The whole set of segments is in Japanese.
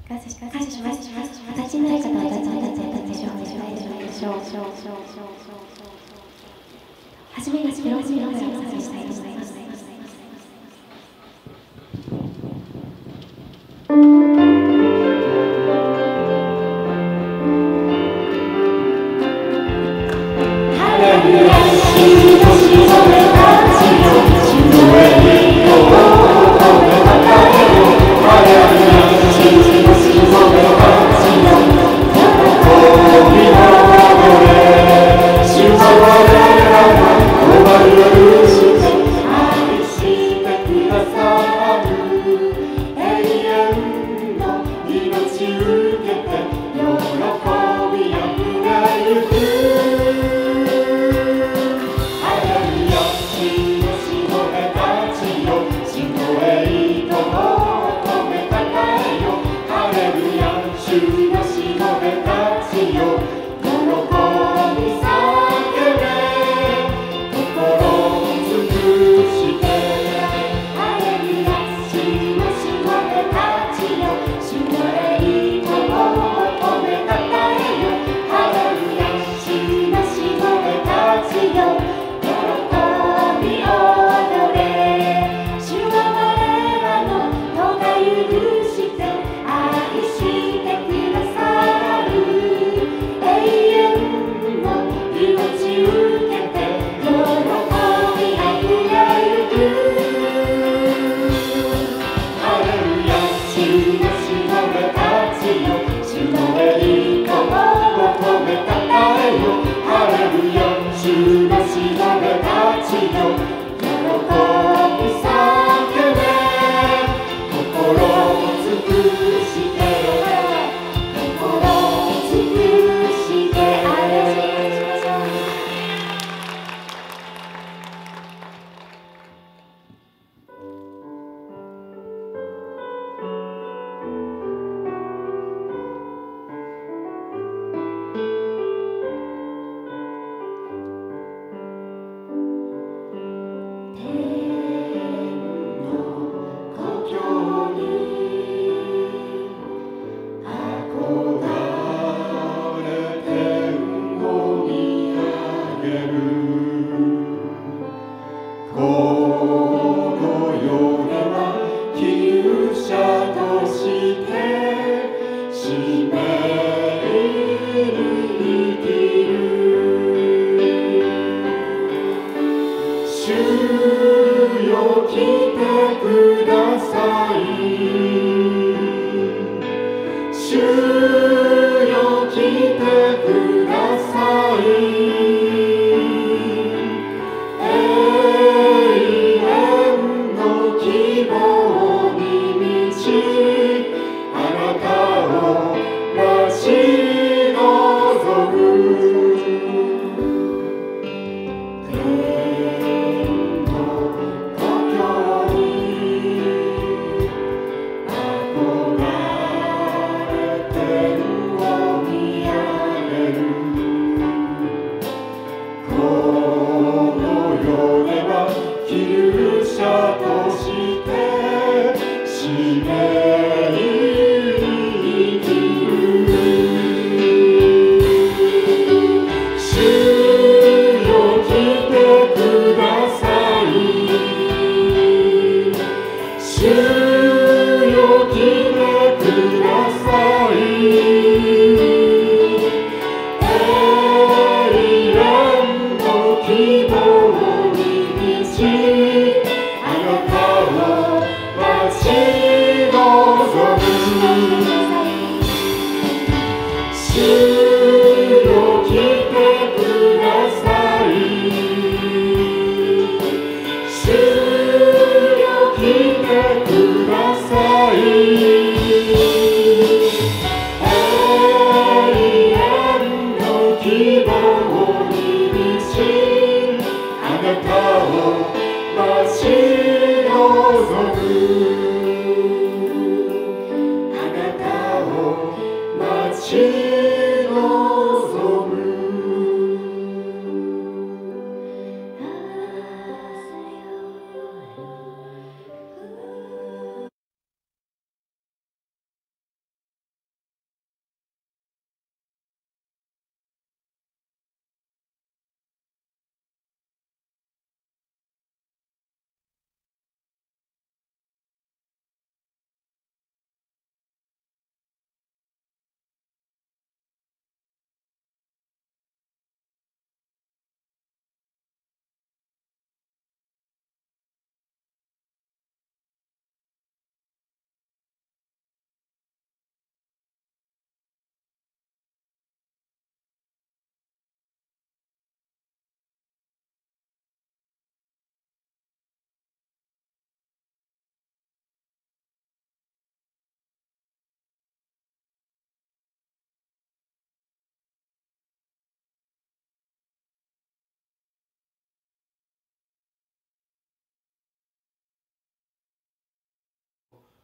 感謝します。お立ちになる方はお立ちになってお立ちをお願いしましょう。はじめに喜びの声をお捧げしたいと思います。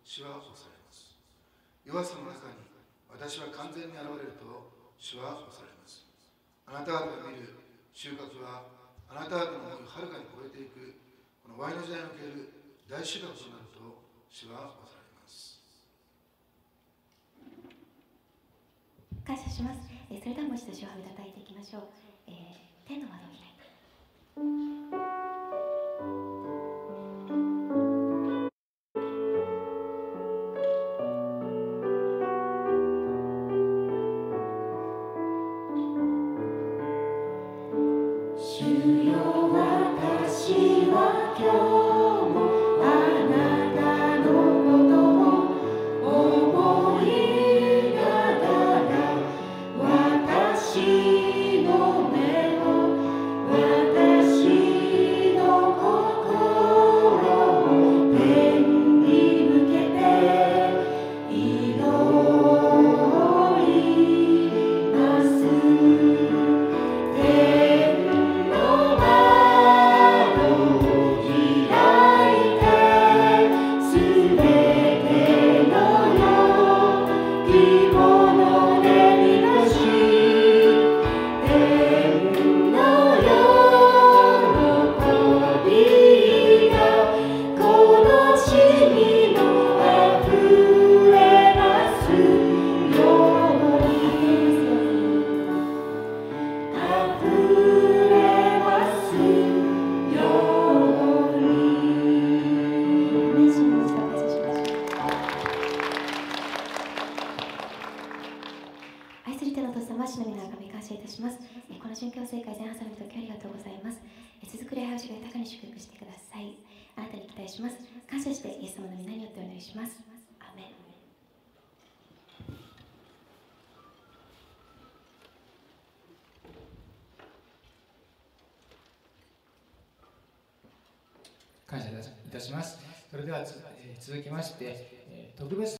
主はおされます。弱さの中に私は完全に現れると主はおされます。あなた方が見る収穫はあなた方の思いをはるかに超えていくこの Y の時代における大収穫となると主はおされます。 感謝します。それではもう一度主を褒めたたえていきましょう。天の窓を開いて。主よ、私は今日もあなたのことを思いながら、私の目を私の心を天に向けて祈ります。愛する天のお父様、主の皆を神感謝いたします。この殉教聖会前半された時ありがとうございます。続く礼拝を主が豊かに祝福してください。あなたに期待します。感謝してイエス様の皆によってお祈りします。アーメン。 感謝いたします。それでは続きまして、特別